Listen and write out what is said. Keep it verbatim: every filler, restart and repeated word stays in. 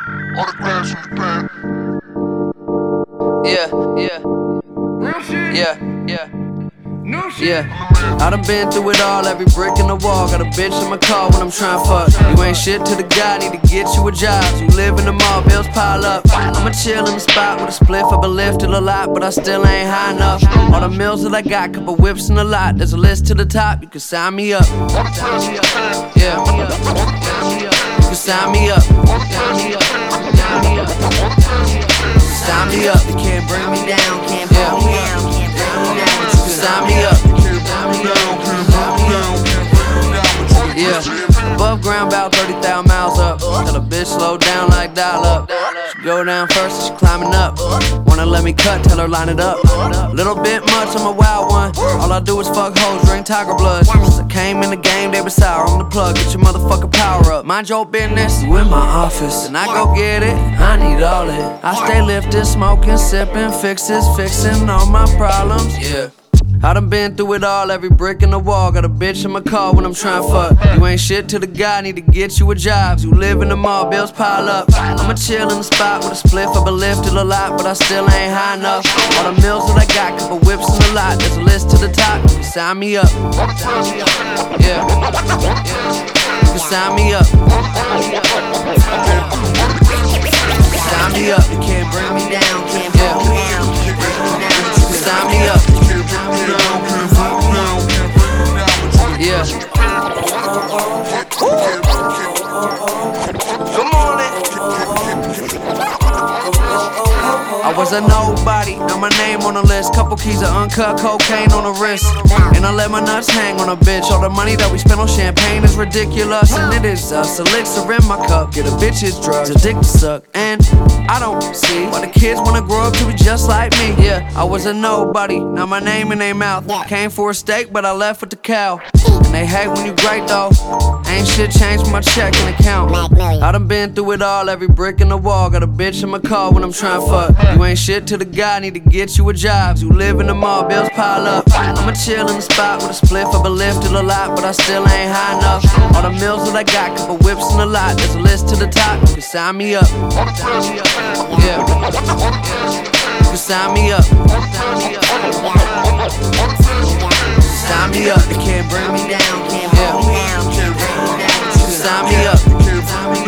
Autographs in the pen. Yeah, yeah. Real shit. Yeah, yeah. New shit. Yeah, I done been through it all, every brick in the wall. Got a bitch in my car when I'm tryna fuck. You ain't shit to the guy, need to get you a job. You live in the mall, bills pile up. I'ma chill in the spot with a spliff, I've been lifted a lot, but I still ain't high enough. All the meals that I got, couple whips in a lot. There's a list to the top, you can sign me up. Yeah, you can sign me up. Sign me up. Sign me up, you can't bring me down, can't bring me down, can't bring me down. Sign me up. Yeah, above ground about thirty thousand miles up. Tell a bitch slow down like dial up. She go down first, she climbing up. Wanna let me cut, tell her line it up. Little bit much, I'm a wild one. All I do is fuck hoes, drink tiger blood. Since I came in the game, they was sour. I'm the plug, get your motherfucking power up. Mind your business, you in my office, and I go get it. I need all it. I stay lifted, smoking, sipping, fixes, fixing all my problems. Yeah. I done been through it all, every brick in the wall. Got a bitch in my car when I'm tryna fuck. You ain't shit to the guy, need to get you a job. You live in the mall, bills pile up. I'ma chill in the spot with a spliff, I've been lifted a lot, but I still ain't high enough. All the meals that I got, couple whips in the lot. There's a list to the top, you can sign me up. Yeah, you can sign me up. Sign me up, you can't bring me down, can't bring me down. You can sign me up. Yeah. Good morning. I was a nobody, now my name on the list. Couple keys of uncut cocaine on the wrist. And I let my nuts hang on a bitch. All the money that we spend on champagne is ridiculous. And it is us, elixir in my cup. Get a bitch's drugs, a dick to suck. And I don't see why the kids wanna grow up to be just like me. Yeah, I was a nobody, now my name in their mouth. Came for a steak, but I left with the cow. And they hate when you great though. Ain't shit changed my checking account. I done been through it all, every brick in the wall. Got a bitch in my car when I'm tryna fuck. You ain't shit to the guy, need to get you a job. You live in the mall, bills pile up. I'ma chill in the spot with a spliff, I've been lifted a lot, but I still ain't high enough. All the meals that I got, couple whips in a lot. There's a list to the top, you can sign me up. Yeah, you can sign me up. Sign me up, they can't bring me down, can't bring me down, can't bring me down. You can sign me up.